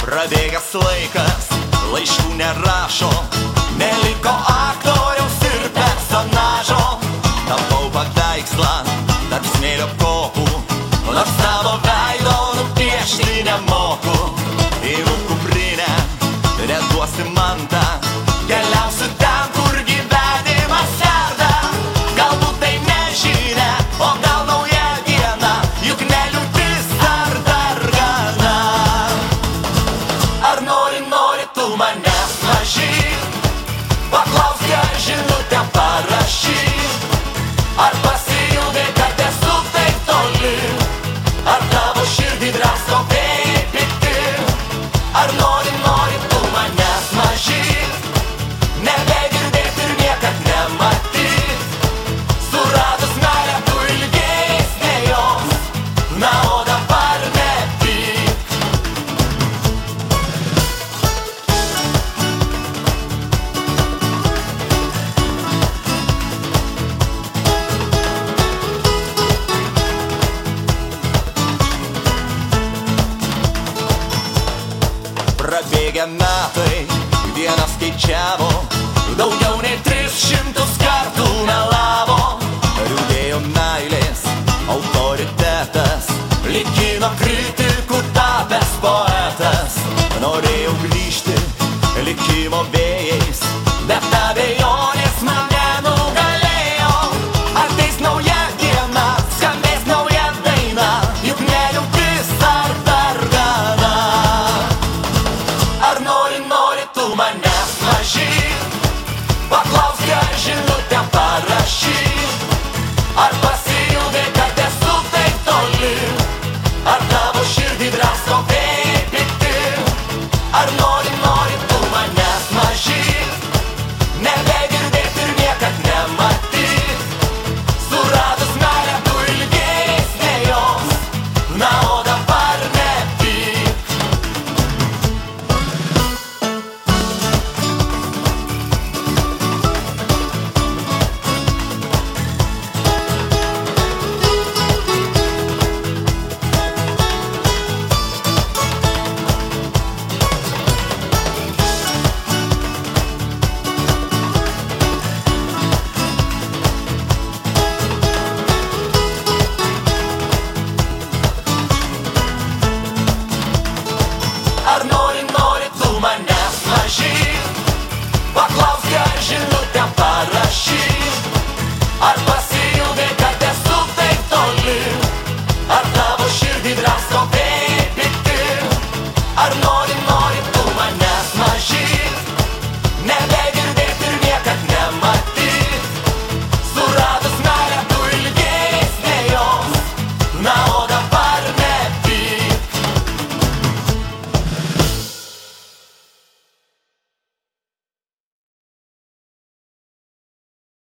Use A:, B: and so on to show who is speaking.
A: Prabėgęs laikas, laiškų nerašo, neliko aktoriaus ir personažo. Tapau paveikslą tarp smėlio kopų, nors tavo veido nupiešti nemoku. Imu kuprinę, neduosi mantą, keliausiu ten, kur gyvenimas verda. Galbūt tai nežinia, o gal nauja diena, juk ne liūtis ar dargana. Ar nori tu manęs mažyt, paklausk, ar žinutę parašyt. Ar pasiilgai, kad esu taip toli, ar tavo širdį drasko vėjai pikti. Ar nori tu manęs mažyt, nebegirdėt ir niekad nematyt. Suradus meilę tu ilgėjais ne jos, na o dabar nepyk. Prabėgę metai, vienas skaičiavo, daugiau nei 300 kartų melavo. Liūdėjo meilės autoritetas, likino kritikų tapęs poetas. Norėjau grįžti likimo vėjais, bet abejonės mane nugalėjo. Ateis nauja diena, skambės nauja daina, juk ne liūtis ar dargana. Ar nori tu manęs mažyt, paklausk, ar žinutę parašyt. Ar pasiilgai, kad esu taip toli, ar tavo širdį drasko vėjai pikti. Ar nori